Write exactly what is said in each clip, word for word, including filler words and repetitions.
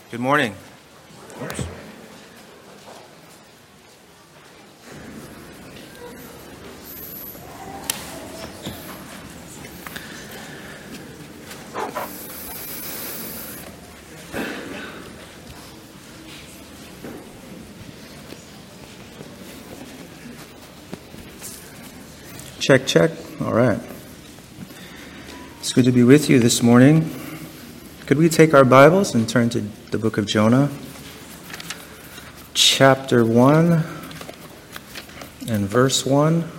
Good morning. Oops. Check, check. All right. It's good to be with you this morning. Could we take our Bibles and turn to the book of Jonah, chapter one and verse one.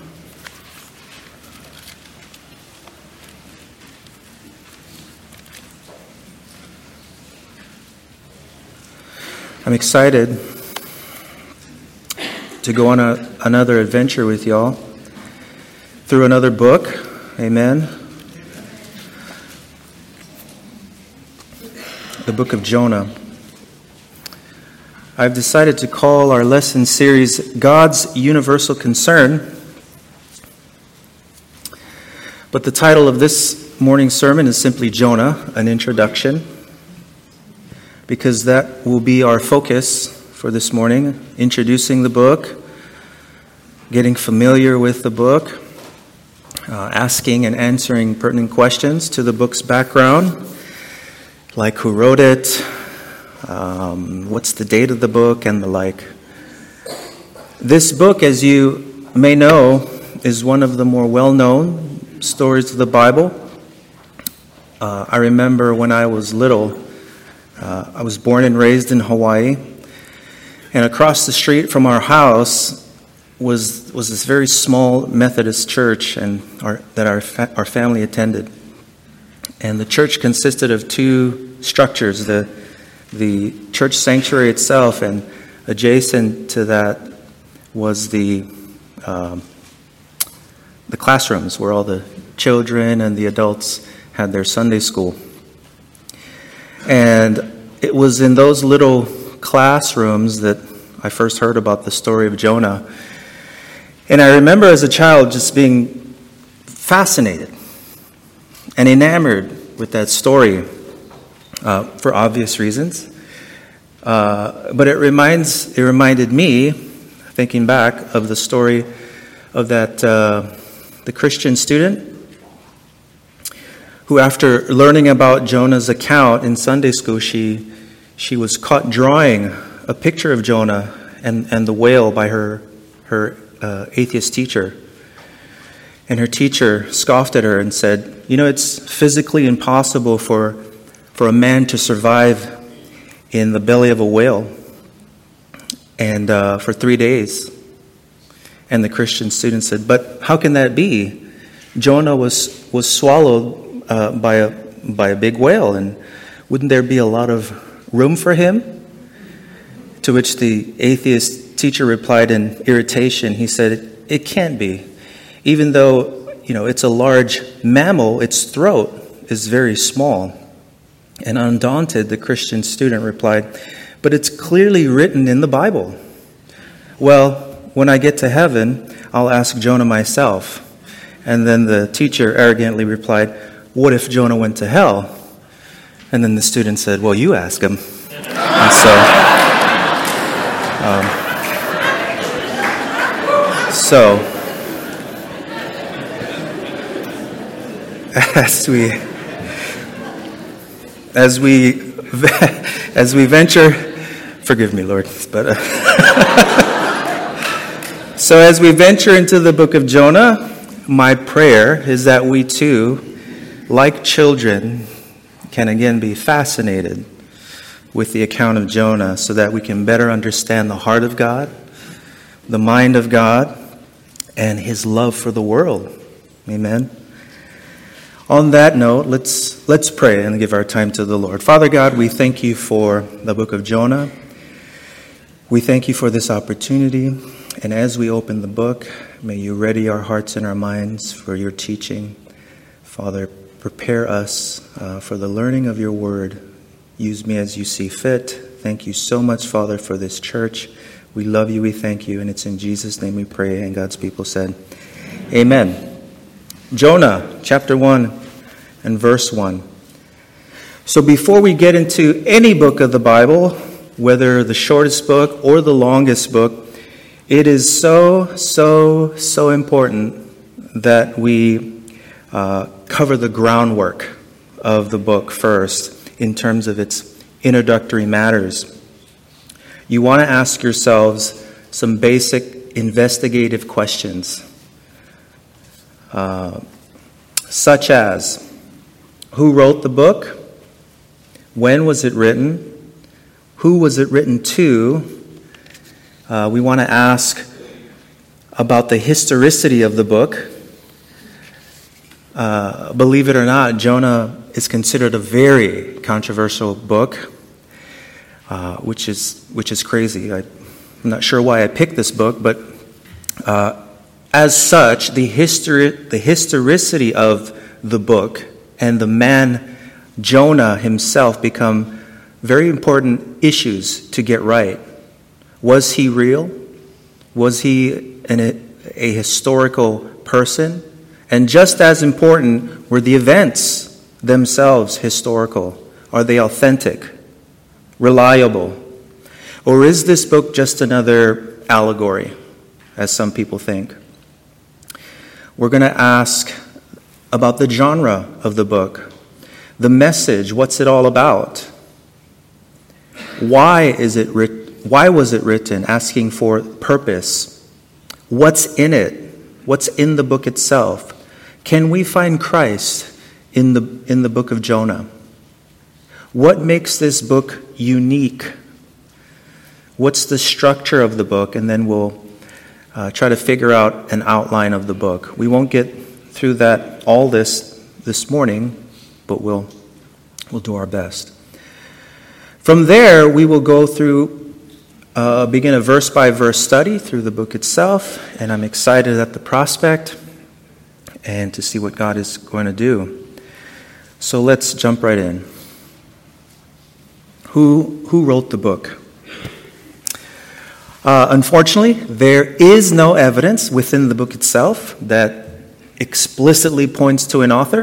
I'm excited to go on a, another adventure with y'all through another book. Amen. The book of Jonah. I've decided to call our lesson series God's Universal Concern. But the title of this morning's sermon is simply Jonah, an introduction, because that will be our focus for this morning, introducing the book, getting familiar with the book, uh, asking and answering pertinent questions to the book's background, like who wrote it, um, what's the date of the book, and the like. This book, as you may know, is one of the more well-known stories of the Bible. Uh, I remember when I was little, uh, I was born and raised in Hawaii, and across the street from our house was was this very small Methodist church, and our, that our fa- our family attended. And the church consisted of two structures, the the church sanctuary itself, and adjacent to that was the um, the classrooms where all the children and the adults had their Sunday school. And it was in those little classrooms that I first heard about the story of Jonah. And I remember as a child just being fascinated and enamored with that story, uh, for obvious reasons. Uh, but it reminds it reminded me, thinking back, of the story of that uh, the Christian student who, after learning about Jonah's account in Sunday school, she she was caught drawing a picture of Jonah and, and the whale by her her uh, atheist teacher. And her teacher scoffed at her and said, you know, it's physically impossible for, for a man to survive in the belly of a whale and uh, for three days. And the Christian student said, but how can that be? Jonah was was swallowed uh, by a by a big whale, and wouldn't there be a lot of room for him? To which the atheist teacher replied in irritation. He said, it, it can't be. Even though, you know, it's a large mammal, its throat is very small. And undaunted, the Christian student replied, but it's clearly written in the Bible. Well, when I get to heaven, I'll ask Jonah myself. And then the teacher arrogantly replied, what if Jonah went to hell? And then the student said, well, you ask him. And so, um, so, As we, as we, as we venture, forgive me, Lord, but uh, so as we venture into the book of Jonah, my prayer is that we too, like children, can again be fascinated with the account of Jonah, so that we can better understand the heart of God, the mind of God, and His love for the world. Amen. On that note, let's let's pray and give our time to the Lord. Father God, we thank you for the book of Jonah. We thank you for this opportunity. And as we open the book, may you ready our hearts and our minds for your teaching. Father, prepare us uh, for the learning of your word. Use me as you see fit. Thank you so much, Father, for this church. We love you, we thank you, and it's in Jesus' name we pray. And God's people said, amen. Jonah, chapter one and verse one. So before we get into any book of the Bible, whether the shortest book or the longest book, it is so, so, so important that we uh, cover the groundwork of the book first in terms of its introductory matters. You want to ask yourselves some basic investigative questions, uh, such as, who wrote the book? When was it written? Who was it written to? Uh, we want to ask about the historicity of the book. Uh, believe it or not, Jonah is considered a very controversial book, uh, which is which is crazy. I, I'm not sure why I picked this book, but uh, as such, the history, the historicity of the book and the man Jonah himself become very important issues to get right. Was he real? Was he an, a historical person? And just as important, were the events themselves historical? Are they authentic, reliable? Or is this book just another allegory, as some people think? We're going to ask about the genre of the book. The message, what's it all about? Why is it writ- why was it written? Asking for purpose. What's in it? What's in the book itself? Can we find Christ in the in the book of Jonah? What makes this book unique? What's the structure of the book? And then we'll uh, try to figure out an outline of the book. We won't get through that all this this morning, but we'll we'll do our best. From there, we will go through, uh, begin a verse-by-verse study through the book itself, and I'm excited at the prospect and to see what God is going to do. So let's jump right in. Who who wrote the book? Uh, unfortunately, there is no evidence within the book itself that explicitly points to an author.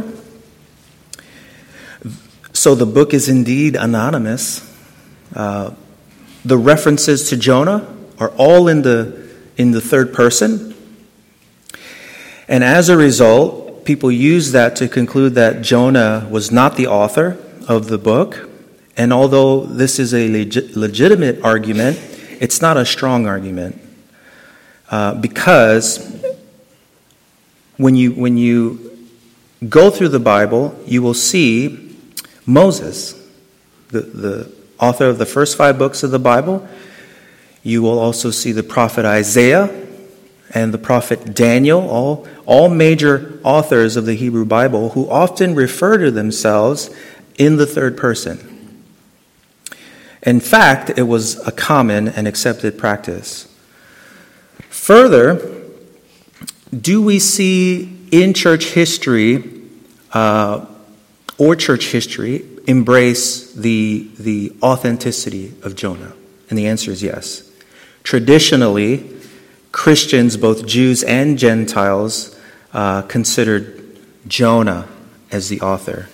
So the book is indeed anonymous. Uh, the references to Jonah are all in the in the third person. And as a result, people use that to conclude that Jonah was not the author of the book. And although this is a legit, legitimate argument, it's not a strong argument. Uh, because when you when you go through the Bible, you will see Moses, the, the author of the first five books of the Bible. You will also see the prophet Isaiah and the prophet Daniel, all, all major authors of the Hebrew Bible, who often refer to themselves in the third person. In fact, it was a common and accepted practice. Further, do we see in church history uh, or church history embrace the, the authenticity of Jonah? And the answer is yes. Traditionally, Christians, both Jews and Gentiles, uh, considered Jonah as the author.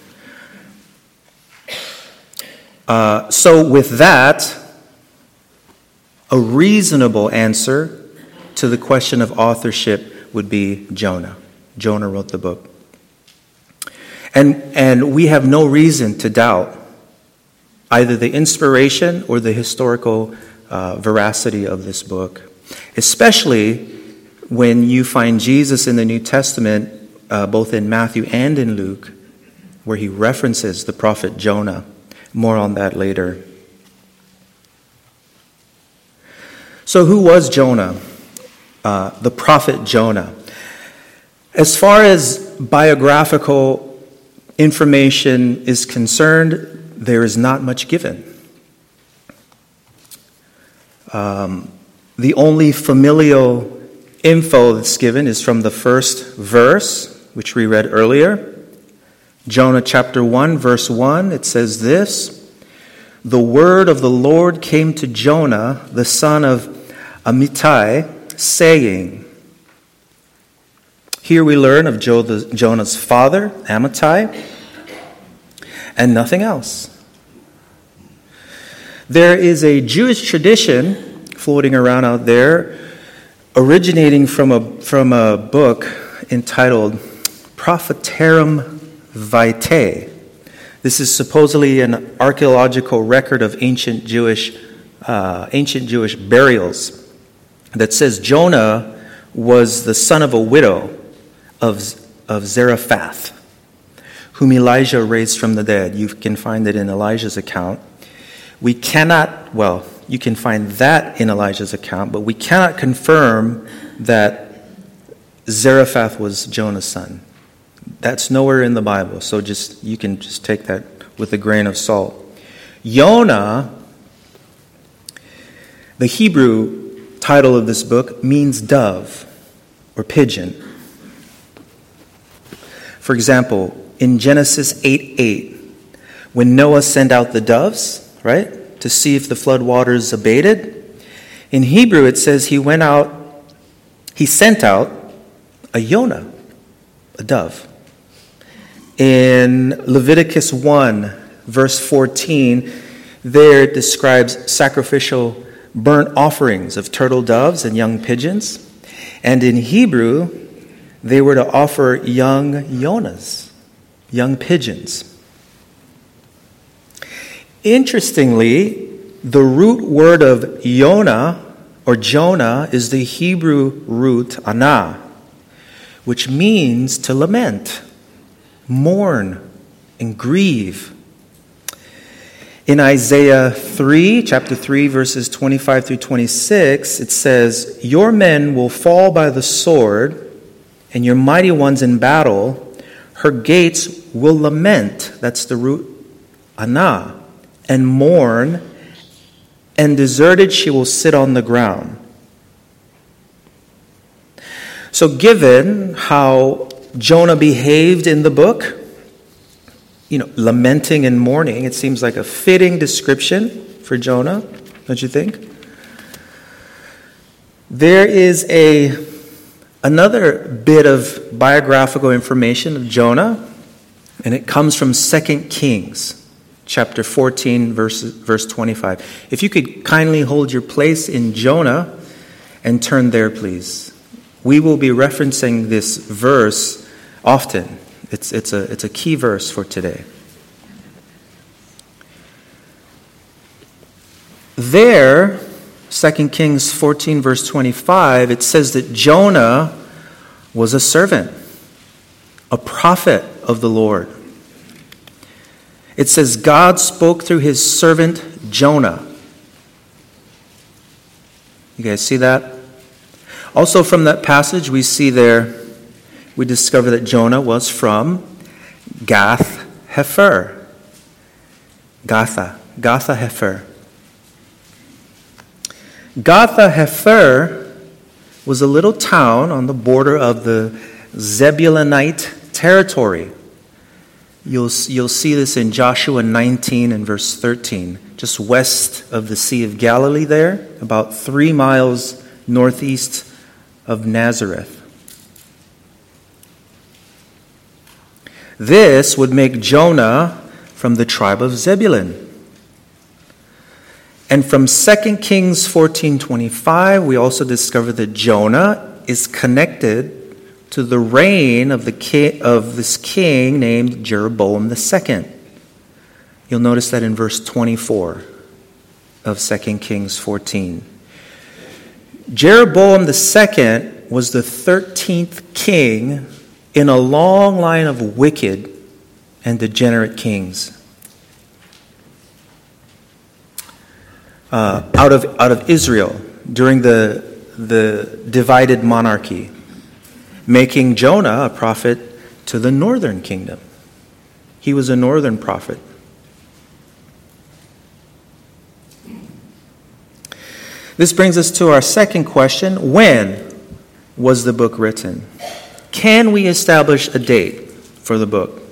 Uh, so with that, a reasonable answer to the question of authorship would be Jonah. Jonah wrote the book. And, and we have no reason to doubt either the inspiration or the historical uh, veracity of this book, especially when you find Jesus in the New Testament, uh, both in Matthew and in Luke, where he references the prophet Jonah. More on that later. So who was Jonah? Uh, the prophet Jonah. As far as biographical information is concerned, there is not much given. Um, the only familial info that's given is from the first verse, which we read earlier. Jonah chapter one, verse one, it says this: "The word of the Lord came to Jonah, the son of Amittai, saying." Here we learn of Jonah's father, Amittai. and nothing else. There is a Jewish tradition floating around out there originating from a, from a book entitled Propheterum Vitae. This is supposedly an archaeological record of ancient Jewish uh, ancient Jewish burials that says Jonah was the son of a widow of, of Zarephath, whom Elijah raised from the dead. You can find it in Elijah's account. We cannot, well, you can find that in Elijah's account, but we cannot confirm that Zarephath was Jonah's son. That's nowhere in the Bible, so just you can just take that with a grain of salt. Yonah, the Hebrew title of this book, means dove or pigeon. For example, in Genesis eight eight, when Noah sent out the doves, right, to see if the flood waters abated, in Hebrew it says he went out, he sent out a Yonah, a dove. In Leviticus one, verse fourteen, there it describes sacrificial burnt offerings of turtle doves and young pigeons. And in Hebrew, they were to offer young Yonahs, young pigeons. Interestingly, the root word of Yonah or Jonah is the Hebrew root anah, which means to lament, mourn, and grieve. In Isaiah three, chapter three, verses twenty-five through twenty-six, it says, "Your men will fall by the sword, and your mighty ones in battle. Her gates will lament," that's the root anah, "and mourn, and deserted she will sit on the ground." So given how Jonah behaved in the book, you know, lamenting and mourning, it seems like a fitting description for Jonah, don't you think? There is a another bit of biographical information of Jonah, and it comes from Second Kings, chapter fourteen, verse, verse twenty-five. If you could kindly hold your place in Jonah and turn there, please. We will be referencing this verse often. It's, it's, a, it's a key verse for today. There, Second Kings fourteen, verse twenty-five, it says that Jonah was a servant, a prophet of the Lord. It says God spoke through his servant Jonah. You guys see that? Also from that passage we see there, we discover that Jonah was from Gath Hepher. Gatha. Gatha Hepher. Gatha Hepher was a little town on the border of the Zebulunite territory. You'll, you'll see this in Joshua nineteen and verse thirteen, just west of the Sea of Galilee there, about three miles northeast of Nazareth. This would make Jonah from the tribe of Zebulun. And from Second Kings fourteen twenty-five, we also discover that Jonah is connected to the reign of the king, of this king named Jeroboam the Second. You'll notice that in verse twenty-four of Second Kings fourteen. Jeroboam the Second was the thirteenth king in a long line of wicked and degenerate kings. Uh, out of out of Israel during the the divided monarchy, making Jonah a prophet to the northern kingdom. He was a northern prophet. This brings us to our second question. When was the book written? Can we establish a date for the book?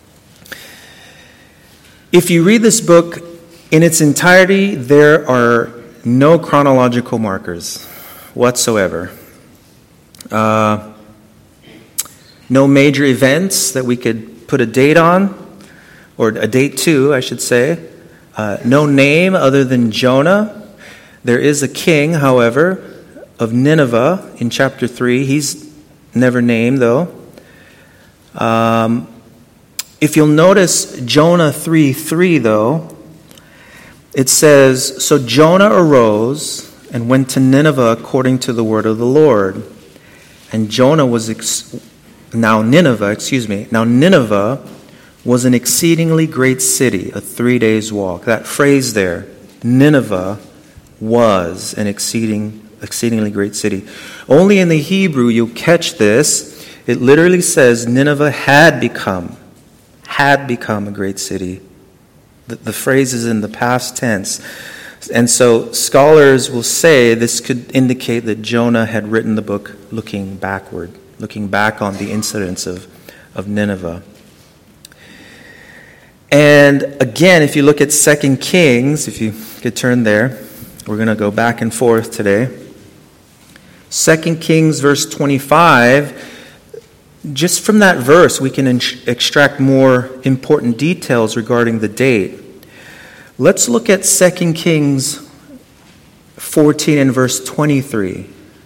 If you read this book in its entirety, there are no chronological markers whatsoever. Uh, no major events that we could put a date on or a date too, I should say. Uh, no name other than Jonah. There is a king, however, of Nineveh in chapter three. He's never named, though. Um, if you'll notice Jonah three three, though, it says, "So Jonah arose and went to Nineveh according to the word of the Lord. And Jonah was, ex- now Nineveh, excuse me, now Nineveh was an exceedingly great city, a three days walk." That phrase there, Nineveh was an exceeding, exceedingly great city. Only in the Hebrew you'll catch this. It literally says Nineveh had become, had become a great city. The, the phrase is in the past tense. And so scholars will say this could indicate that Jonah had written the book looking backward, looking back on the incidents of, of Nineveh. And again, if you look at Second Kings, if you could turn there, we're going to go back and forth today. Second Kings verse twenty-five, just from that verse we can in- extract more important details regarding the date. Let's look at Second Kings fourteen and verse twenty-three.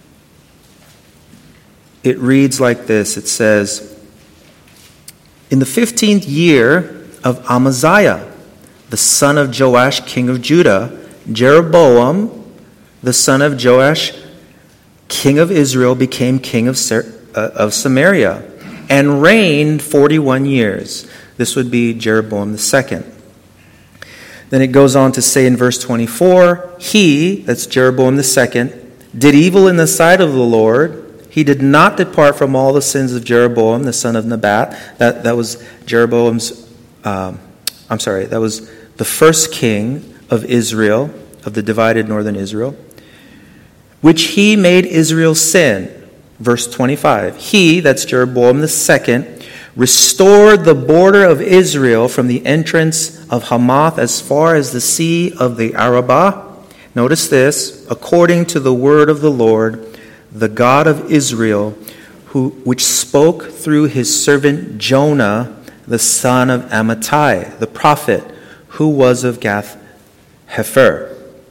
It reads like this. It says, "In the fifteenth year of Amaziah, the son of Joash, king of Judah, Jeroboam, the son of Joash, king of Israel, became king of, Ser- uh, of Samaria and reigned forty-one years." This would be Jeroboam the second. Then it goes on to say in verse twenty-four, "He," that's Jeroboam the second, "did evil in the sight of the Lord. He did not depart from all the sins of Jeroboam, the son of Nebat." That, that was Jeroboam's, um, I'm sorry, that was the first king of Israel, of the divided northern Israel, "which he made Israel sin." Verse twenty-five, "He," that's Jeroboam the second, "restored the border of Israel from the entrance of Hamath as far as the sea of the Arabah." Notice this, "according to the word of the Lord, the God of Israel, who which spoke through his servant Jonah, the son of Amittai, the prophet, who was of Gath Hepher."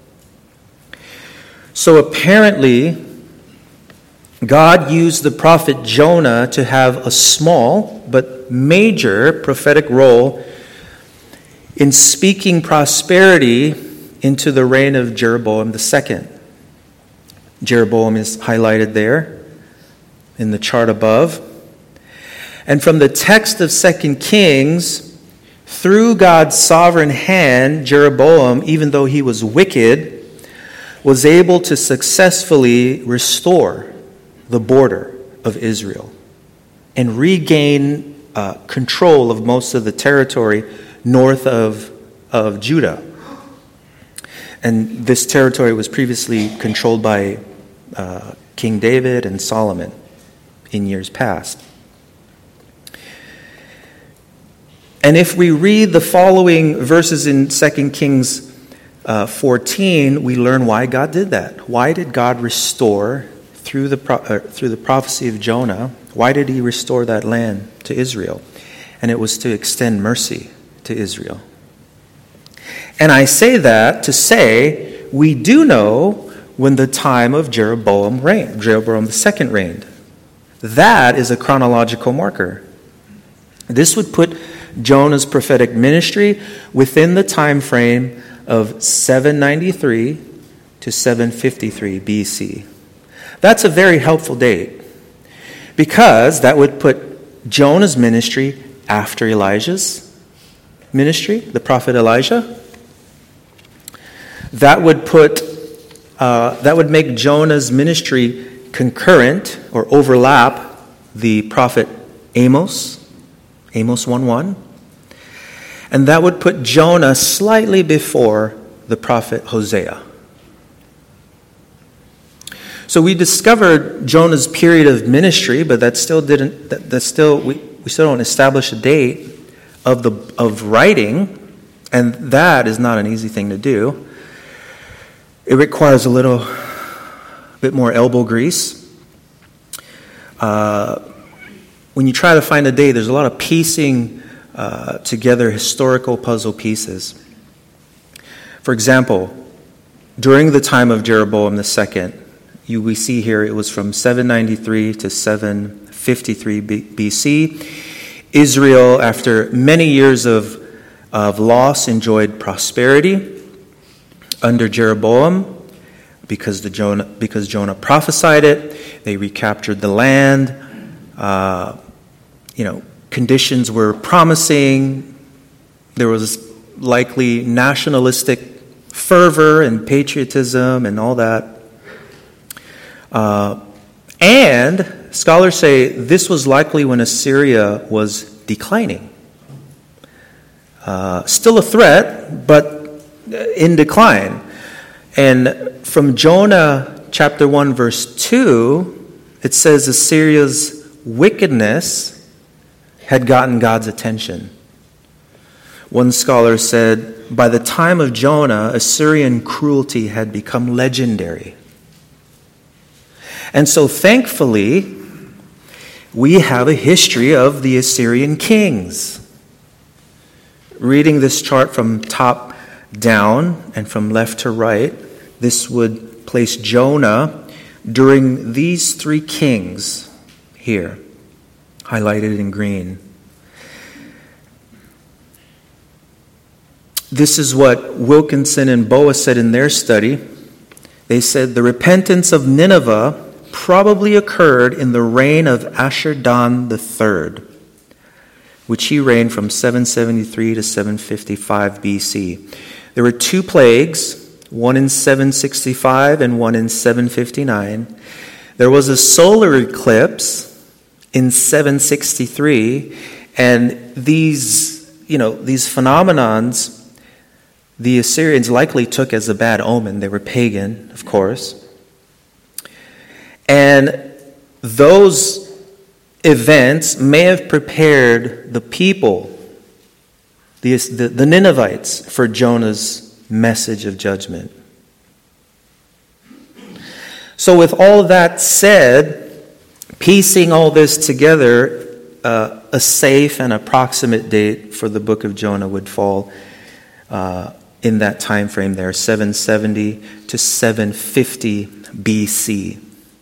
So apparently, God used the prophet Jonah to have a small but major prophetic role in speaking prosperity into the reign of Jeroboam the second. Jeroboam is highlighted there in the chart above. And from the text of Second Kings, through God's sovereign hand, Jeroboam, even though he was wicked, was able to successfully restore the border of Israel and regain uh, control of most of the territory north of, of Judah. And this territory was previously controlled by uh, King David and Solomon in years past. And if we read the following verses in Second Kings uh, fourteen, we learn why God did that. Why did God restore, through the pro- uh, through the prophecy of Jonah, why did he restore that land to Israel? And it was to extend mercy to Israel. And I say that to say we do know when the time of Jeroboam reigned, Jeroboam the second reigned. That is a chronological marker. This would put Jonah's prophetic ministry within the time frame of seven ninety-three to seven fifty-three B C. That's a very helpful date because that would put Jonah's ministry after Elijah's ministry, the prophet Elijah. That would put uh, that would make Jonah's ministry concurrent or overlap the prophet Amos, Amos one one. And that would put Jonah slightly before the prophet Hosea. So we discovered Jonah's period of ministry, but that still didn't that, that still we, we still don't establish a date of the of writing, and that is not an easy thing to do. It requires a little bit more elbow grease. Uh, when you try to find a date, there's a lot of piecing uh, together historical puzzle pieces. For example, during the time of Jeroboam the second, you, we see here it was from seven ninety-three to seven fifty-three B C. Israel, after many years of, of loss, enjoyed prosperity under Jeroboam because, the Jonah, because Jonah prophesied it. They recaptured the land. Uh, you know, conditions were promising. There was likely nationalistic fervor and patriotism and all that. Uh, and scholars say this was likely when Assyria was declining. Uh, still a threat, but in decline. And from Jonah chapter one, verse two, it says Assyria's wickedness had gotten God's attention. One scholar said, by the time of Jonah, Assyrian cruelty had become legendary. And so thankfully, we have a history of the Assyrian kings. Reading this chart from top down and from left to right, this would place Jonah during these three kings here, highlighted in green. This is what Wilkinson and Boa said in their study. They said the repentance of Nineveh probably occurred in the reign of Ashur-dan the third, which he reigned from seven seventy-three to seven fifty-five B C. There were two plagues, one in seven sixty-five and one in seven fifty-nine. There was a solar eclipse in seven sixty-three, and these, you know, these phenomenons the Assyrians likely took as a bad omen. They were pagan, of course. And those events may have prepared the people, the, the, the Ninevites, for Jonah's message of judgment. So with all that said, piecing all this together, uh, a safe and approximate date for the book of Jonah would fall uh, in that time frame there, seven seventy to seven fifty B C.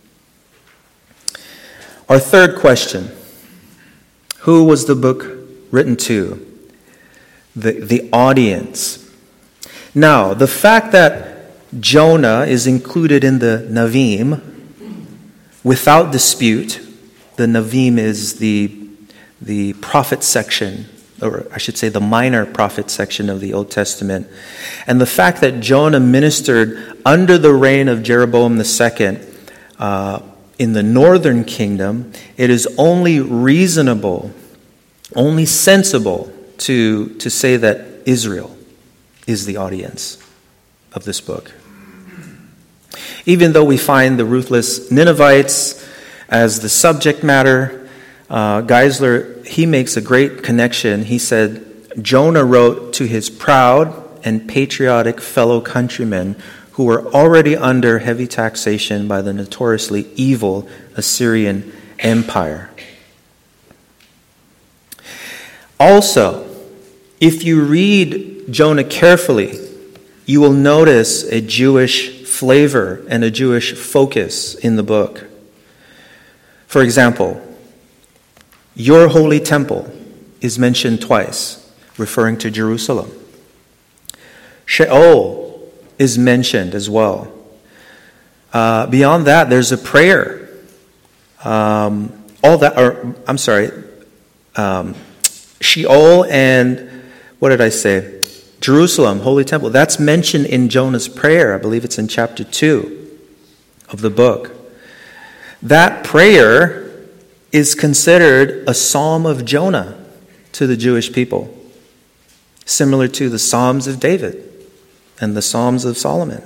Our third question, who was the book written to? The, the audience. Now, the fact that Jonah is included in the Navim, without dispute, the Navim is the, the prophet section, or I should say the minor prophet section of the Old Testament. And the fact that Jonah ministered under the reign of Jeroboam the second uh, in the northern kingdom, it is only reasonable, only sensible to, to say that Israel is the audience of this book. Even though we find the ruthless Ninevites as the subject matter, uh, Geisler, he makes a great connection. He said, Jonah wrote to his proud and patriotic fellow countrymen who were already under heavy taxation by the notoriously evil Assyrian Empire. Also, if you read Jonah carefully, you will notice a Jewish flavor and a Jewish focus in the book. For example, your holy temple is mentioned twice, referring to Jerusalem. Sheol is mentioned as well. Uh, beyond that, there's a prayer. Um, all that, or I'm sorry, um, Sheol and what did I say? Jerusalem, holy temple. That's mentioned in Jonah's prayer. I believe it's in chapter two of the book. That prayer is considered a psalm of Jonah to the Jewish people, similar to the Psalms of David and the Psalms of Solomon.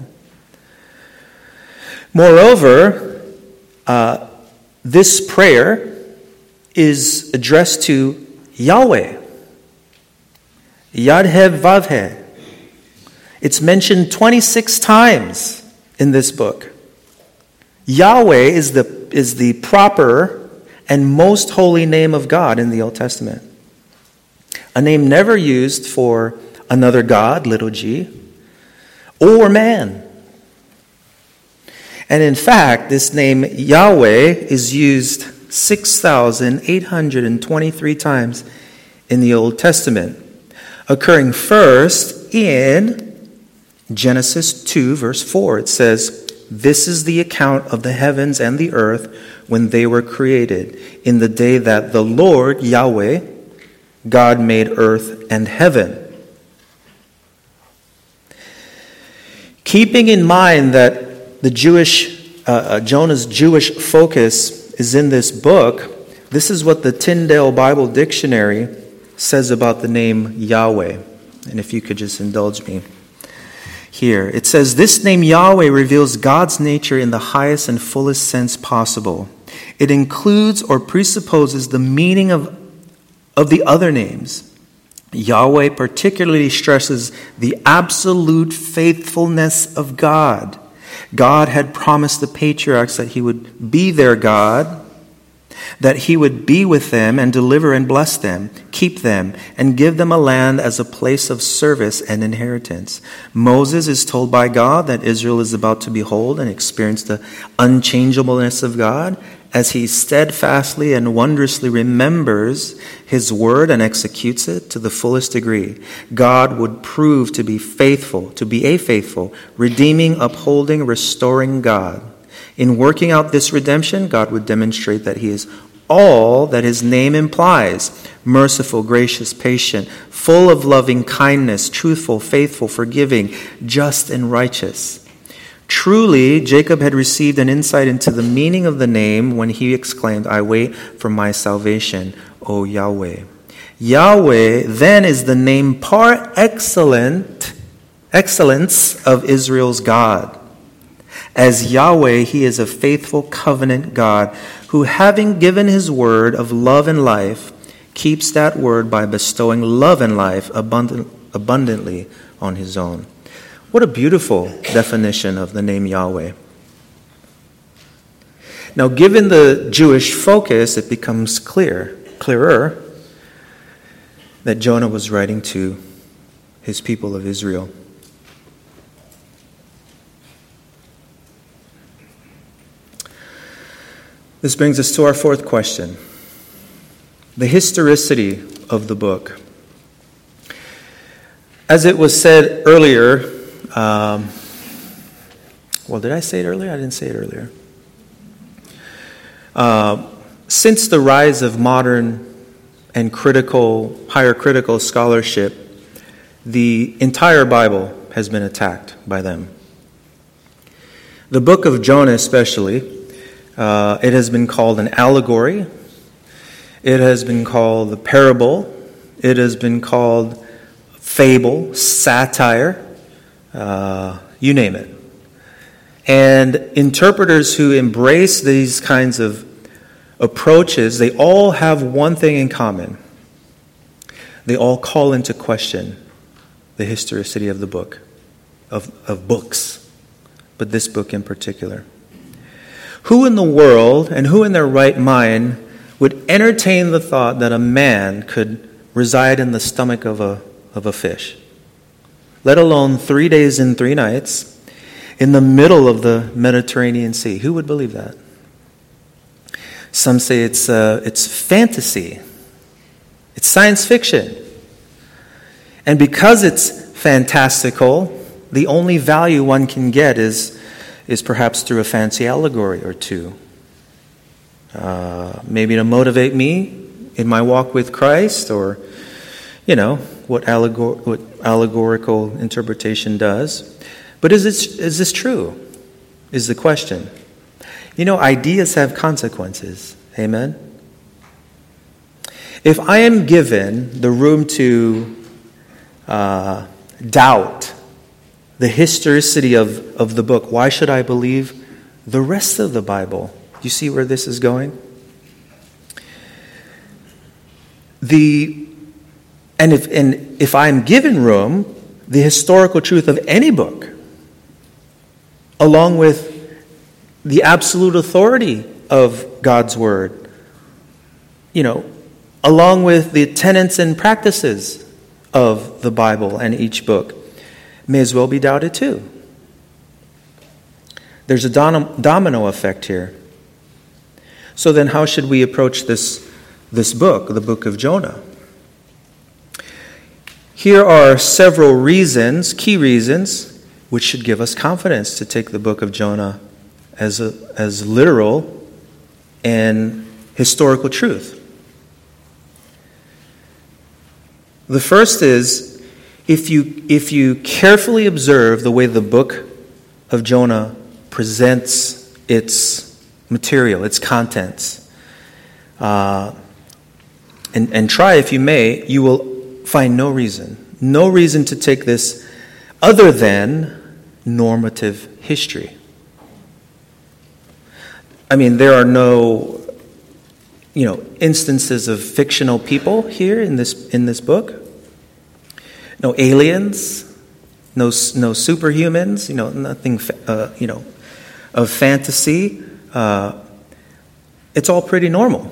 Moreover, uh, this prayer is addressed to Yahweh, Yad-Hev Vav-He. It's mentioned twenty-six times in this book. Yahweh is the, is the proper and most holy name of God in the Old Testament. A name never used for another god, little g, or man. And in fact, this name Yahweh is used six thousand eight hundred twenty-three times in the Old Testament, occurring first in Genesis two, verse four. It says, "This is the account of the heavens and the earth when they were created, in the day that the Lord, Yahweh, God made earth and heaven." Keeping in mind that the Jewish, uh, uh, Jonah's Jewish focus is in this book, this is what the Tyndale Bible Dictionary says about the name Yahweh. And if you could just indulge me here. It says, "This name Yahweh reveals God's nature in the highest and fullest sense possible. It includes or presupposes the meaning of, of the other names. Yahweh particularly stresses the absolute faithfulness of God. God had promised the patriarchs that he would be their God, that he would be with them and deliver and bless them, keep them, and give them a land as a place of service and inheritance. Moses is told by God that Israel is about to behold and experience the unchangeableness of God as he steadfastly and wondrously remembers his word and executes it to the fullest degree. God would prove to be faithful, to be a faithful, redeeming, upholding, restoring God. In working out this redemption, God would demonstrate that he is all that his name implies: merciful, gracious, patient, full of loving kindness, truthful, faithful, forgiving, just, and righteous. Truly, Jacob had received an insight into the meaning of the name when he exclaimed, 'I wait for my salvation, O Yahweh.' Yahweh then is the name par excellent, excellence of Israel's God. As Yahweh, he is a faithful covenant God who, having given his word of love and life, keeps that word by bestowing love and life abundant, abundantly on his own." What a beautiful definition of the name Yahweh. Now, given the Jewish focus, it becomes clear, clearer that Jonah was writing to his people of Israel. This brings us to our fourth question: the historicity of the book. As it was said earlier, um, well, did I say it earlier? I didn't say it earlier. Uh, since the rise of modern and critical, higher critical scholarship, the entire Bible has been attacked by them. The book of Jonah especially, Uh, it has been called an allegory. It has been called the parable. It has been called fable, satire, uh, you name it. And interpreters who embrace these kinds of approaches, they all have one thing in common. They all call into question the historicity of the book, of, of books, but this book in particular. Who in the world and who in their right mind would entertain the thought that a man could reside in the stomach of a, of a fish, let alone three days and three nights in the middle of the Mediterranean Sea? Who would believe that? Some say it's uh, it's fantasy. It's science fiction. And because it's fantastical, the only value one can get is is perhaps through a fancy allegory or two. Uh, maybe to motivate me in my walk with Christ, or, you know, what, allegor- what allegorical interpretation does. But is this, is this true, is the question. You know, ideas have consequences. Amen? If I am given the room to uh, doubt the historicity of, of the book, why should I believe the rest of the Bible? Do you see where this is going? The and if and if I'm given room, the historical truth of any book, along with the absolute authority of God's word, you know, along with the tenets and practices of the Bible and each book, may as well be doubted too. There's a domino effect here. So then how should we approach this, this book, the book of Jonah? Here are several reasons, key reasons, which should give us confidence to take the book of Jonah as a, as literal and historical truth. The first is, if you if you carefully observe the way the book of Jonah presents its material, its contents, uh, and, and try, if you may, you will find no reason, no reason to take this other than normative history. I mean, there are no, you know, instances of fictional people here in this in this book. No aliens, no no superhumans, you know, nothing, uh, you know, of fantasy. Uh, it's all pretty normal.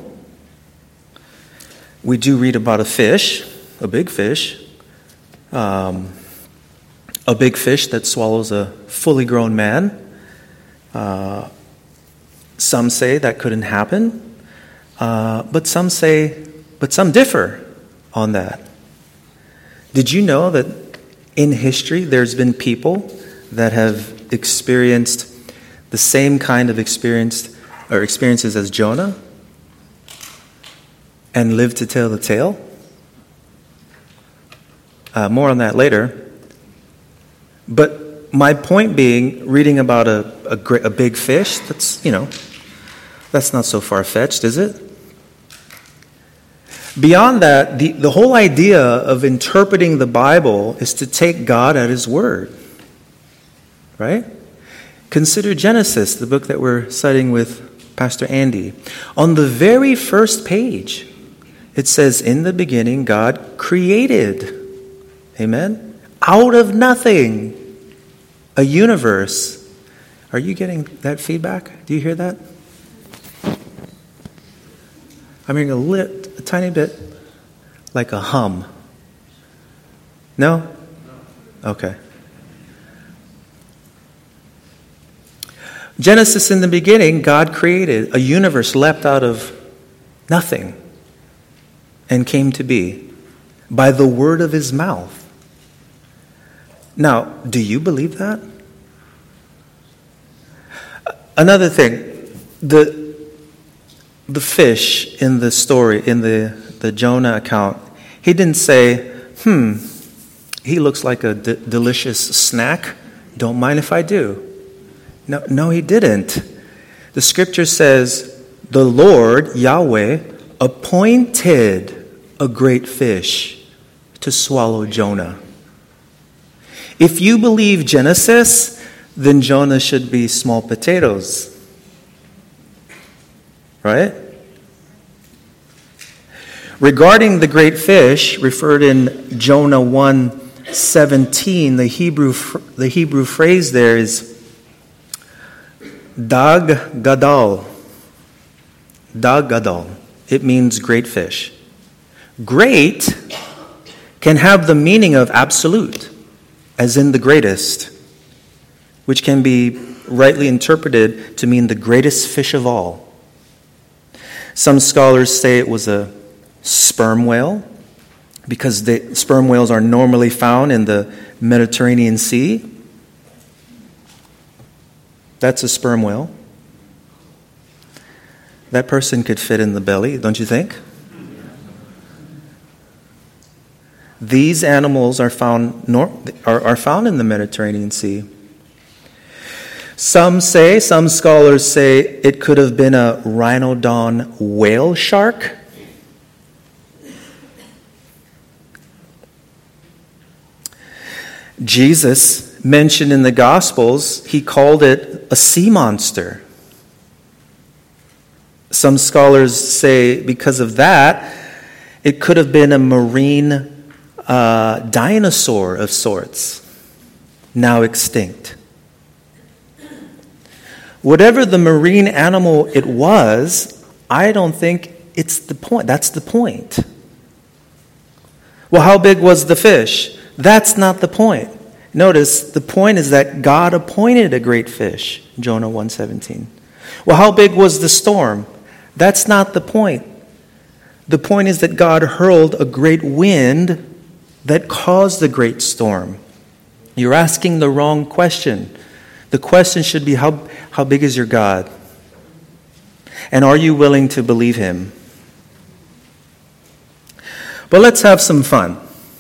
We do read about a fish, a big fish, um, a big fish that swallows a fully grown man. Uh, some say that couldn't happen, uh, but some say, but some differ on that. Did you know that in history there's been people that have experienced the same kind of experience or experiences as Jonah and lived to tell the tale? Uh, more on that later. But my point being, reading about a, a, great, a big fish, that's, you know, that's not so far-fetched, is it? Beyond that, the, the whole idea of interpreting the Bible is to take God at His word. Right? Consider Genesis, the book that we're studying with Pastor Andy. On the very first page, it says, in the beginning, God created. Amen? Out of nothing. A universe. Are you getting that feedback? Do you hear that? I'm hearing a, lit, a tiny bit like a hum. No? Okay. Genesis, in the beginning, God created a universe leapt out of nothing and came to be by the word of His mouth. Now, do you believe that? Another thing, the the fish in the story, in the, the Jonah account, he didn't say, hmm, he looks like a d- delicious snack. Don't mind if I do. No, no, he didn't. The scripture says, the Lord, Yahweh, appointed a great fish to swallow Jonah. If you believe Genesis, then Jonah should be small potatoes. Right? Regarding the great fish, referred in Jonah one seventeen, the Hebrew the Hebrew phrase there is Dag Gadol. Dag Gadol. It means great fish. Great can have the meaning of absolute, as in the greatest, which can be rightly interpreted to mean the greatest fish of all. Some scholars say it was a sperm whale, because the sperm whales are normally found in the Mediterranean Sea. That's a sperm whale. That person could fit in the belly, don't you think? These animals are found are, are found in the Mediterranean Sea. Some say, some scholars say, it could have been a rhinodon whale shark. Jesus mentioned in the Gospels, he called it a sea monster. Some scholars say because of that, it could have been a marine uh, dinosaur of sorts, now extinct. Whatever the marine animal it was, I don't think it's the point. That's the point. Well, how big was the fish? That's not the point. Notice, the point is that God appointed a great fish, Jonah one seventeen. Well, how big was the storm? That's not the point. The point is that God hurled a great wind that caused the great storm. You're asking the wrong question. The question should be, how, how big is your God? And are you willing to believe him? But let's have some fun.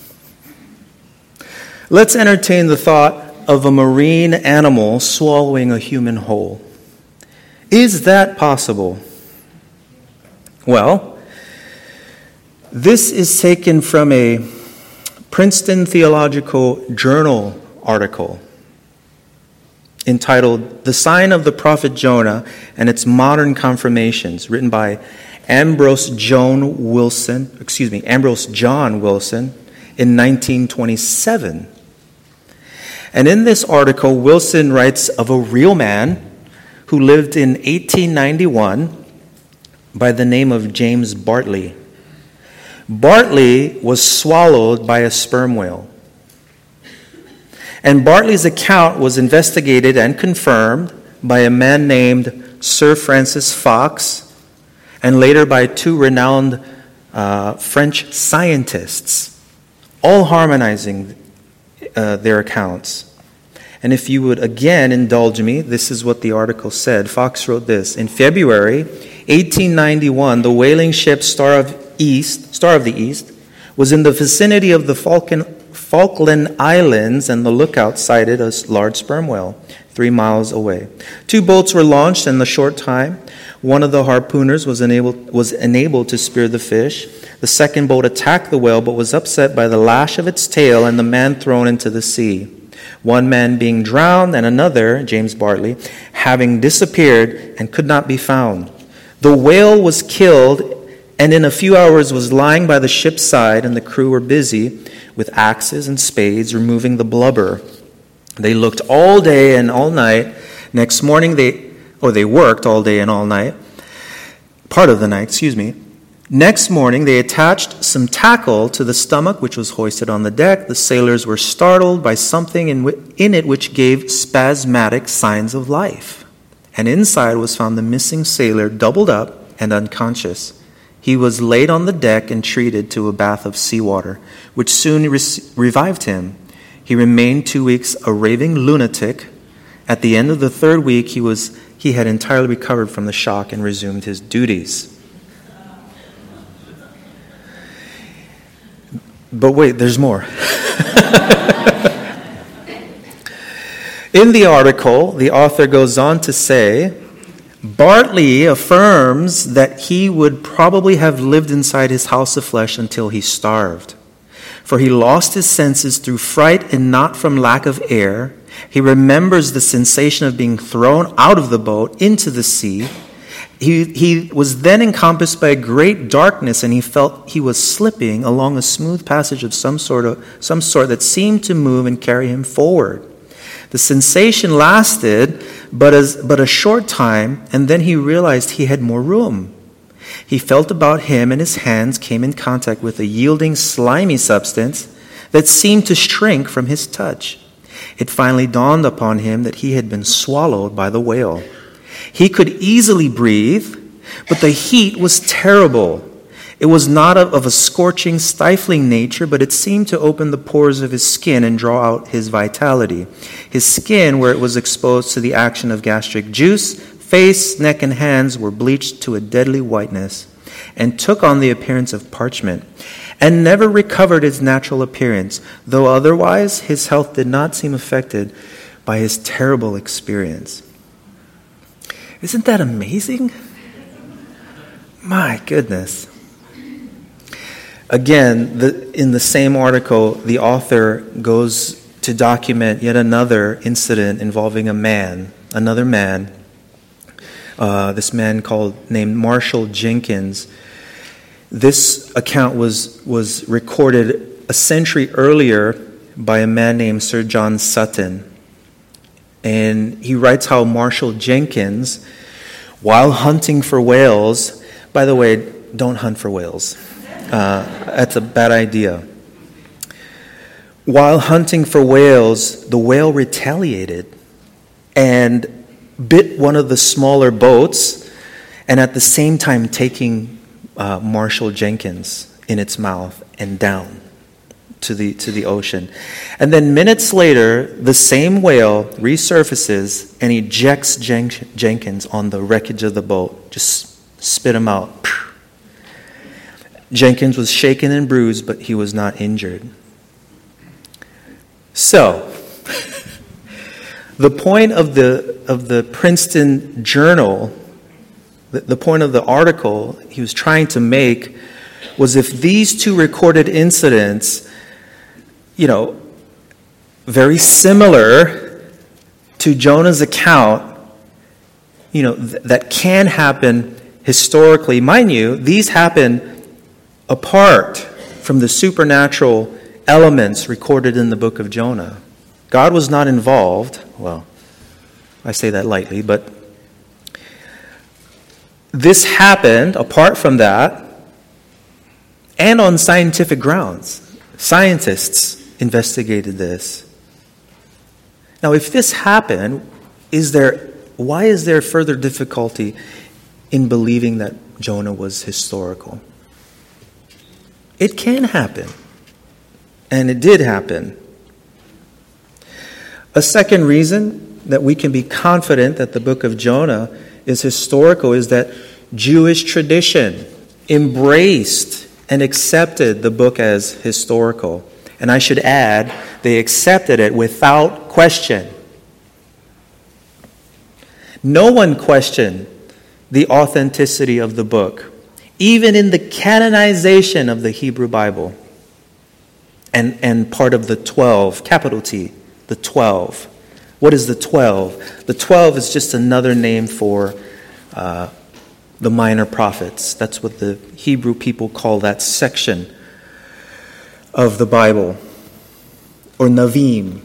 Let's entertain the thought of a marine animal swallowing a human whole. Is that possible? Well, this is taken from a Princeton Theological Journal article entitled "The Sign of the Prophet Jonah and Its Modern Confirmations," written by Ambrose Joan Wilson, excuse me, Ambrose John Wilson in nineteen twenty-seven. And in this article, Wilson writes of a real man who lived in eighteen ninety-one by the name of James Bartley. Bartley was swallowed by a sperm whale. And Bartley's account was investigated and confirmed by a man named Sir Francis Fox, and later by two renowned uh, French scientists, all harmonizing uh, their accounts. And if you would again indulge me, this is what the article said. Fox wrote this: in February eighteen ninety-one, the whaling ship Star of East, Star of the East, was in the vicinity of the Falcon, Falkland Islands, and the lookout sighted a large sperm whale three miles away. Two boats were launched in a short time. One of the harpooners was enabled, was enabled to spear the fish. The second boat attacked the whale, but was upset by the lash of its tail and the man thrown into the sea. One man being drowned and another, James Bartley, having disappeared and could not be found. The whale was killed and in a few hours was lying by the ship's side, and the crew were busy with axes and spades removing the blubber. They looked all day and all night. Next morning they, or they worked all day and all night, part of the night, excuse me. Next morning they attached some tackle to the stomach, which was hoisted on the deck. The sailors were startled by something in, in it which gave spasmodic signs of life. And inside was found the missing sailor, doubled up and unconscious. He was laid on the deck and treated to a bath of seawater, which soon re- revived him. He remained two weeks a raving lunatic. At the end of the third week, he was he had entirely recovered from the shock and resumed his duties. But wait, there's more. In the article, the author goes on to say, Bartley affirms that he would probably have lived inside his house of flesh until he starved. For he lost his senses through fright and not from lack of air. He remembers the sensation of being thrown out of the boat into the sea. He, he was then encompassed by a great darkness, and he felt he was slipping along a smooth passage of some sort of some sort that seemed to move and carry him forward. The sensation lasted but as but a short time, and then he realized he had more room. He felt about him, and his hands came in contact with a yielding, slimy substance that seemed to shrink from his touch. It finally dawned upon him that he had been swallowed by the whale. He could easily breathe, but the heat was terrible. It was not of a scorching, stifling nature, but it seemed to open the pores of his skin and draw out his vitality. His skin, where it was exposed to the action of gastric juice, face, neck, and hands were bleached to a deadly whiteness and took on the appearance of parchment, and never recovered its natural appearance, though otherwise his health did not seem affected by his terrible experience. Isn't that amazing? My goodness. Again, the, in the same article, the author goes to document yet another incident involving a man, another man, uh, this man called named Marshall Jenkins. This account was, was recorded a century earlier by a man named Sir John Sutton. And he writes how Marshall Jenkins, while hunting for whales, by the way, don't hunt for whales. Uh, that's a bad idea. while hunting for whales, the whale retaliated and bit one of the smaller boats, and at the same time taking uh, Marshall Jenkins in its mouth and down to the to the ocean. And then minutes later, the same whale resurfaces and ejects Jen- Jenkins on the wreckage of the boat. Just spit him out. Jenkins was shaken and bruised, but he was not injured. So, the point of the of the Princeton Journal, the, the point of the article he was trying to make was, if these two recorded incidents, you know, very similar to Jonah's account, you know, th- that can happen historically. Mind you, these happen apart from the supernatural elements recorded in the book of Jonah. God was not involved. Well, I say that lightly, but this happened apart from that and on scientific grounds. Scientists investigated this. Now, if this happened, is there why is there further difficulty in believing that Jonah was historical? It can happen. And it did happen. A second reason that we can be confident that the book of Jonah is historical is that Jewish tradition embraced and accepted the book as historical. And I should add, they accepted it without question. No one questioned the authenticity of the book, even in the canonization of the Hebrew Bible. And, and part of the twelve, capital T, the twelve. What is the twelve? The twelve is just another name for uh, the minor prophets. That's what the Hebrew people call that section of the Bible, or Navim.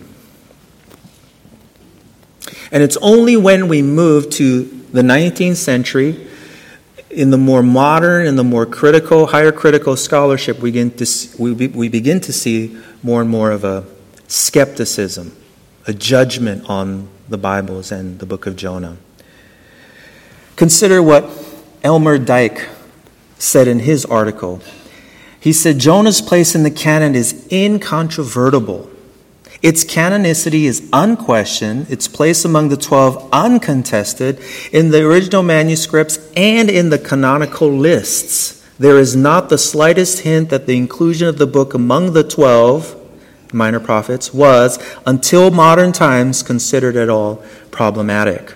And it's only when we move to the nineteenth century, in the more modern and the more critical, higher critical scholarship, we begin to see, we, we begin to see more and more of a skepticism, a judgment on the Bibles and the book of Jonah. Consider what Elmer Dyke said in his article. He said, Jonah's place in the canon is incontrovertible. Its canonicity is unquestioned, its place among the twelve uncontested. In the original manuscripts and in the canonical lists, there is not the slightest hint that the inclusion of the book among the twelve minor prophets was, until modern times, considered at all problematic.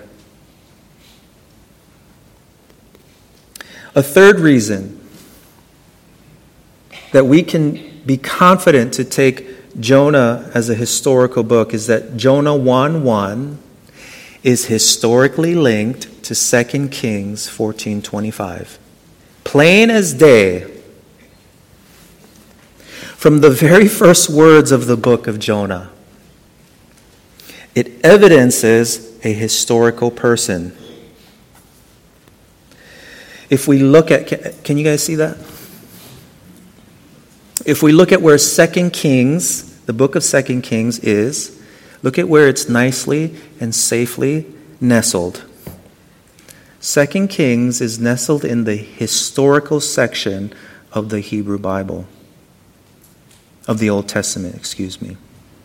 A third reason that we can be confident to take Jonah as a historical book is that Jonah one one is historically linked to Second Kings fourteen twenty-five. Plain as day. From the very first words of the book of Jonah, it evidences a historical person. If we look at, can, can you guys see that? If we look at where Second Kings, the book of Second Kings is, look at where it's nicely and safely nestled. Second Kings is nestled in the historical section of the Hebrew Bible, of the Old Testament, excuse me.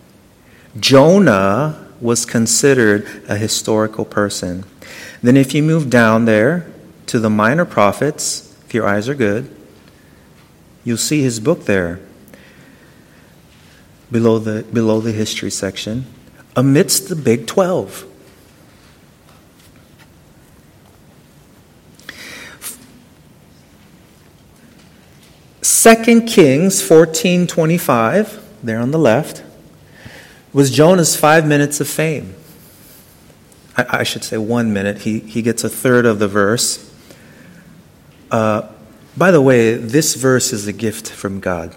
Jonah was considered a historical person. Then if you move down there to the minor prophets, if your eyes are good, you'll see his book there, below the below the history section, amidst the Big Twelve. Second Kings fourteen twenty-five, there on the left, was Jonah's five minutes of fame. I, I should say one minute. He he gets a third of the verse. Uh, By the way, this verse is a gift from God.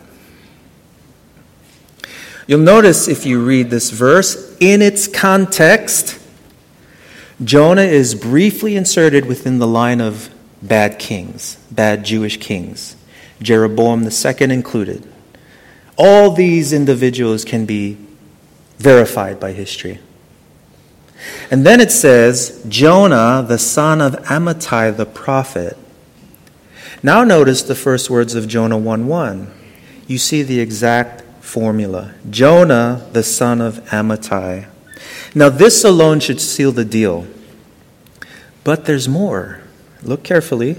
You'll notice if you read this verse, in its context, Jonah is briefly inserted within the line of bad kings, bad Jewish kings, Jeroboam the second included. All these individuals can be verified by history. And then it says, Jonah, the son of Amittai the prophet. Now notice the first words of Jonah one one. You see the exact formula. Jonah, the son of Amittai. Now this alone should seal the deal. But there's more. Look carefully.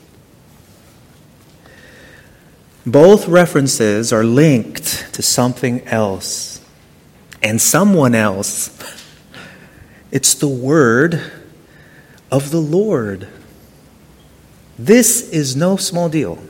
Both references are linked to something else and someone else. It's the word of the Lord. This is no small deal.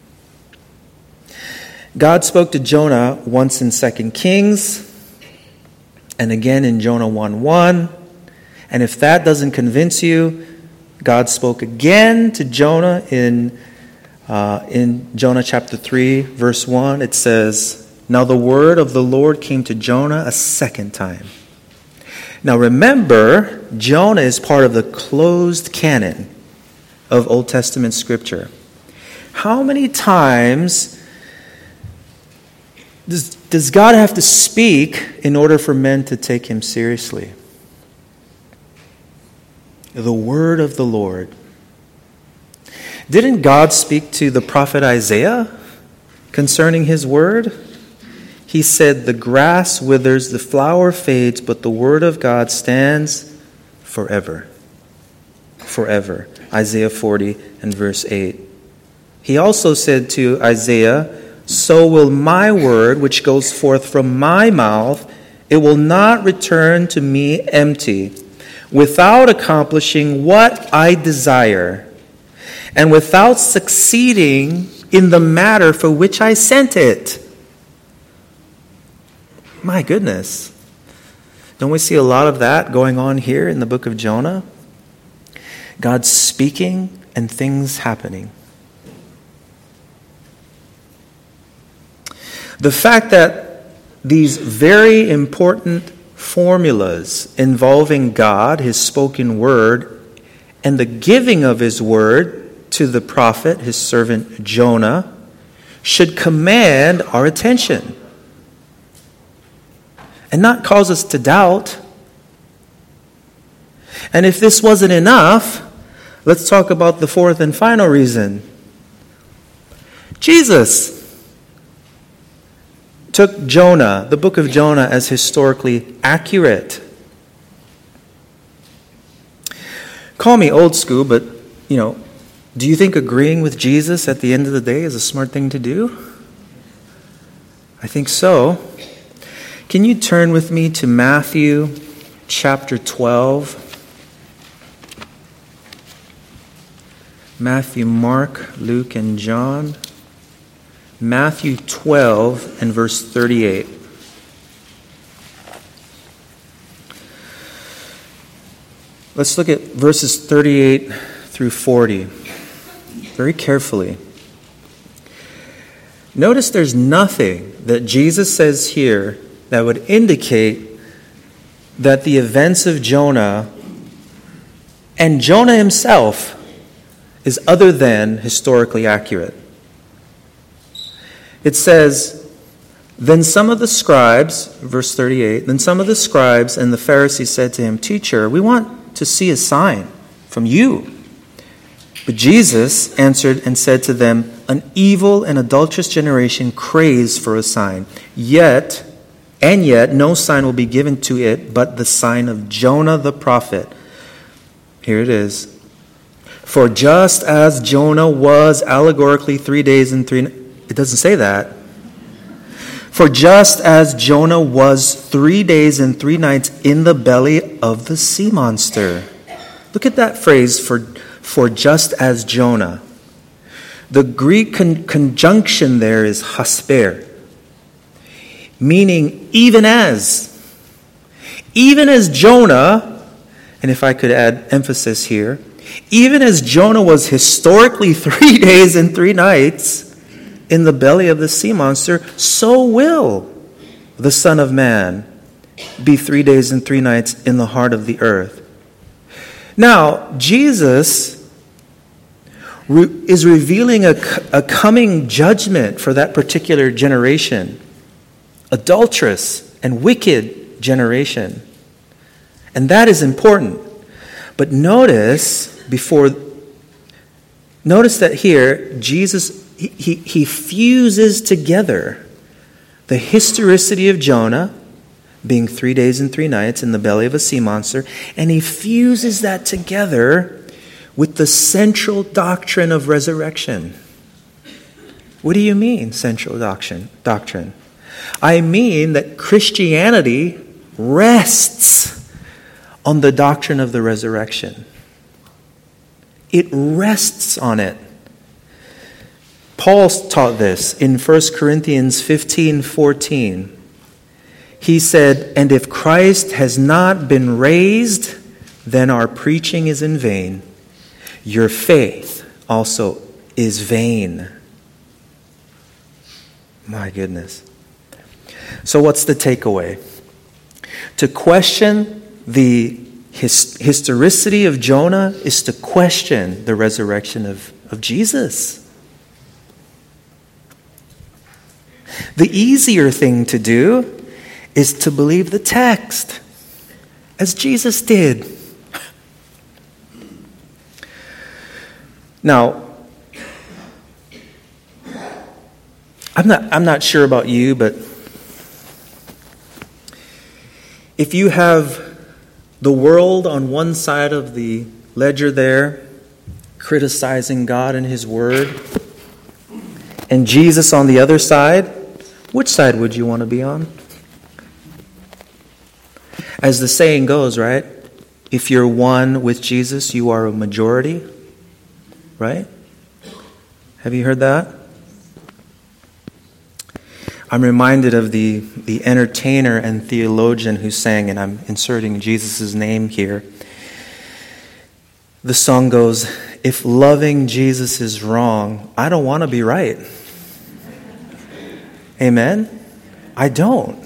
God spoke to Jonah once in Second Kings and again in Jonah one one. And if that doesn't convince you, God spoke again to Jonah in Uh, in Jonah chapter three, verse one, it says, Now the word of the Lord came to Jonah a second time. Now remember, Jonah is part of the closed canon of Old Testament scripture. How many times does, does God have to speak in order for men to take him seriously? The word of the Lord. Didn't God speak to the prophet Isaiah concerning his word? He said, The grass withers, the flower fades, but the word of God stands forever. Forever. Isaiah forty and verse eight. He also said to Isaiah, So will my word, which goes forth from my mouth, it will not return to me empty, without accomplishing what I desire, and without succeeding in the matter for which I sent it. My goodness. Don't we see a lot of that going on here in the book of Jonah? God speaking and things happening. The fact that these very important formulas involving God, his spoken word, and the giving of his word to the prophet, his servant Jonah, should command our attention and not cause us to doubt. And if this wasn't enough, let's talk about the fourth and final reason. Jesus took Jonah, the book of Jonah, as historically accurate. Call me old school, but, you know, do you think agreeing with Jesus at the end of the day is a smart thing to do? I think so. Can you turn with me to Matthew chapter twelve? Matthew, Mark, Luke, and John. Matthew twelve and verse thirty-eight. Let's look at verses thirty-eight through forty very carefully. Notice there's nothing that Jesus says here that would indicate that the events of Jonah and Jonah himself is other than historically accurate. It says, Then some of the scribes, verse thirty-eight, then some of the scribes and the Pharisees said to him, Teacher, we want to see a sign from you. But Jesus answered and said to them, An evil and adulterous generation craves for a sign. Yet, and yet, no sign will be given to it but the sign of Jonah the prophet. Here it is. For just as Jonah was allegorically three days and three... It doesn't say that. For just as Jonah was three days and three nights in the belly of the sea monster. Look at that phrase, for, for just as Jonah. The Greek con- conjunction there is hasper, meaning even as. Even as Jonah, and if I could add emphasis here, even as Jonah was historically three days and three nights in the belly of the sea monster, so will the Son of Man be three days and three nights in the heart of the earth. Now, Jesus re- is revealing a, a coming judgment for that particular generation. adulterous and wicked generation. And that is important. But notice before, notice that here, Jesus, he, he, he fuses together the historicity of Jonah, being three days and three nights in the belly of a sea monster, and he fuses that together with the central doctrine of resurrection. What do you mean, central doctrine? Doctrine. I mean that Christianity rests on the doctrine of the resurrection. It rests on it. Paul taught this in First Corinthians fifteen fourteen. He said, "And if Christ has not been raised, then our preaching is in vain. Your faith also is vain." My goodness. So what's the takeaway? To question the his, historicity of Jonah is to question the resurrection of, of Jesus. The easier thing to do is to believe the text, as Jesus did. Now, I'm not, I'm not sure about you, but if you have the world on one side of the ledger there, criticizing God and His Word, and Jesus on the other side, which side would you want to be on? As the saying goes, right? If you're one with Jesus, you are a majority. Right? Have you heard that? I'm reminded of the, the entertainer and theologian who sang, and I'm inserting Jesus' name here. The song goes, "If loving Jesus is wrong, I don't want to be right." Amen? I don't.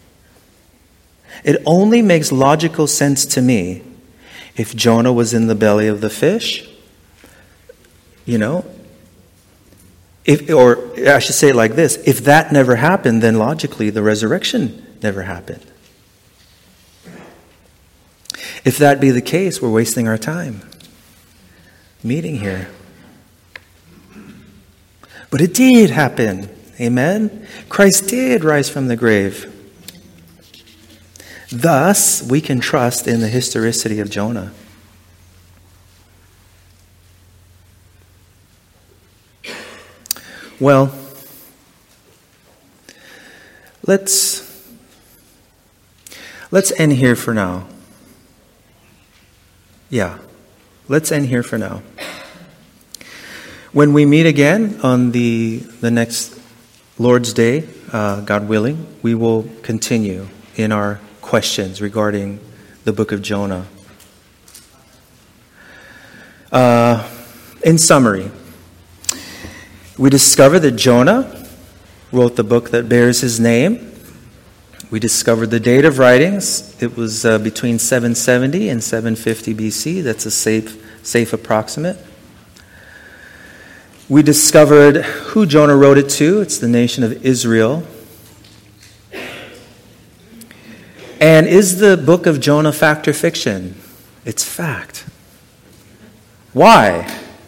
It only makes logical sense to me if Jonah was in the belly of the fish, you know, if, or I should say it like this, if that never happened, then logically the resurrection never happened. If that be the case, we're wasting our time meeting here. But it did happen. Amen? Christ did rise from the grave. Thus, we can trust in the historicity of Jonah. Well, let's let's end here for now. Yeah, let's end here for now. When we meet again on the the next Lord's Day, uh, God willing, we will continue in our questions regarding the book of Jonah. Uh, in summary, we discover that Jonah wrote the book that bears his name. We discovered the date of writings. It was uh, between seven seventy and seven fifty B C. That's a safe, safe approximate. We discovered who Jonah wrote it to. It's the nation of Israel. And is the book of Jonah fact or fiction? It's fact. Why?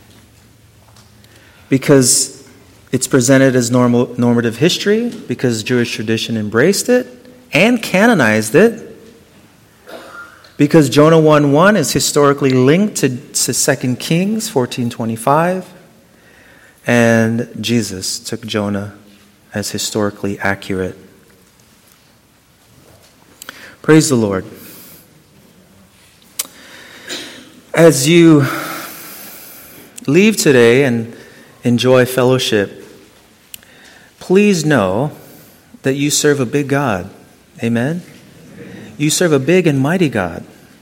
Because it's presented as normal, normative history, because Jewish tradition embraced it and canonized it, because Jonah one one is historically linked to, to Second Kings fourteen twenty-five, and Jesus took Jonah as historically accurate. Praise the Lord. As you leave today and enjoy fellowship, please know that you serve a big God. Amen? You serve a big and mighty God.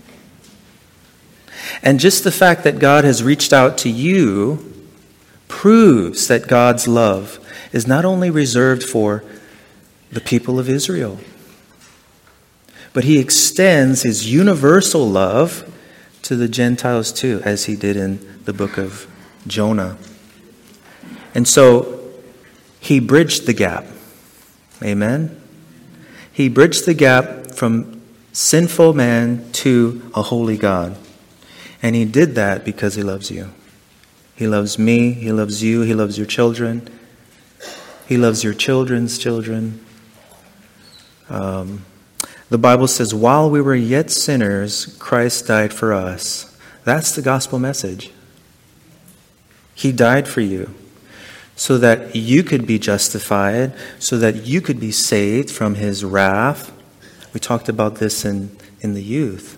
And just the fact that God has reached out to you proves that God's love is not only reserved for the people of Israel, but He extends His universal love to the Gentiles too, as He did in the book of Jonah. And so He bridged the gap. Amen? He bridged the gap from sinful man to a holy God. And he did that because he loves you. He loves me. He loves you. He loves your children. He loves your children's children. Um, the Bible says, while we were yet sinners, Christ died for us. That's the gospel message. He died for you so that you could be justified, so that you could be saved from his wrath. We talked about this in, in the youth.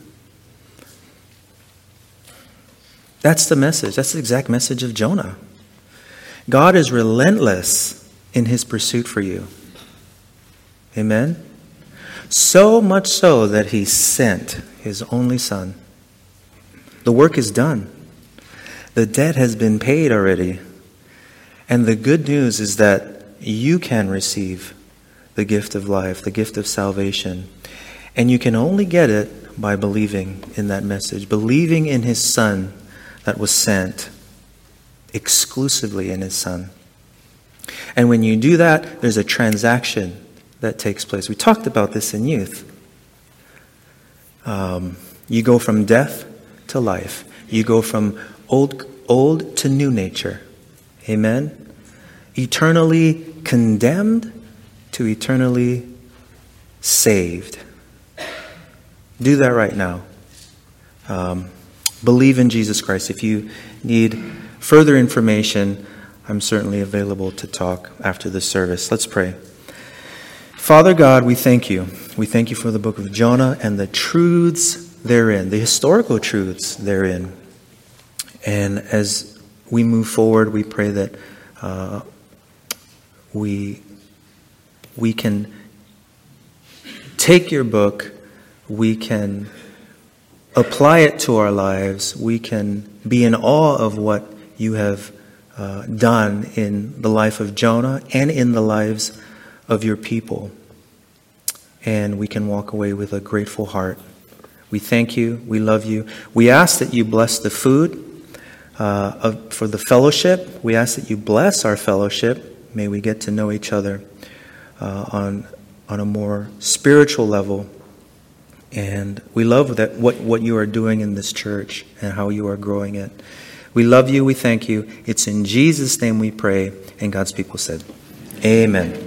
That's the message. That's the exact message of Jonah. God is relentless in his pursuit for you. Amen? So much so that he sent his only son. The work is done. The debt has been paid already. And the good news is that you can receive the gift of life, the gift of salvation. And you can only get it by believing in that message, believing in his son that was sent, exclusively in his son. And when you do that, there's a transaction that takes place. We talked about this in youth. Um, you go from death to life. You go from old, old to new nature. Amen? Eternally condemned to eternally saved. Do that right now. Um, believe in Jesus Christ. If you need further information, I'm certainly available to talk after the service. Let's pray. Father God, we thank you. We thank you for the book of Jonah and the truths therein, the historical truths therein. And as we move forward, we pray that uh, we we can take your book, we can apply it to our lives, we can be in awe of what you have uh, done in the life of Jonah and in the lives of your people. And we can walk away with a grateful heart. We thank you. We love you. We ask that you bless the food uh, of, for the fellowship. We ask that you bless our fellowship. May we get to know each other uh, on on a more spiritual level. And we love that what, what you are doing in this church and how you are growing it. We love you. We thank you. It's in Jesus' name we pray. And God's people said, amen.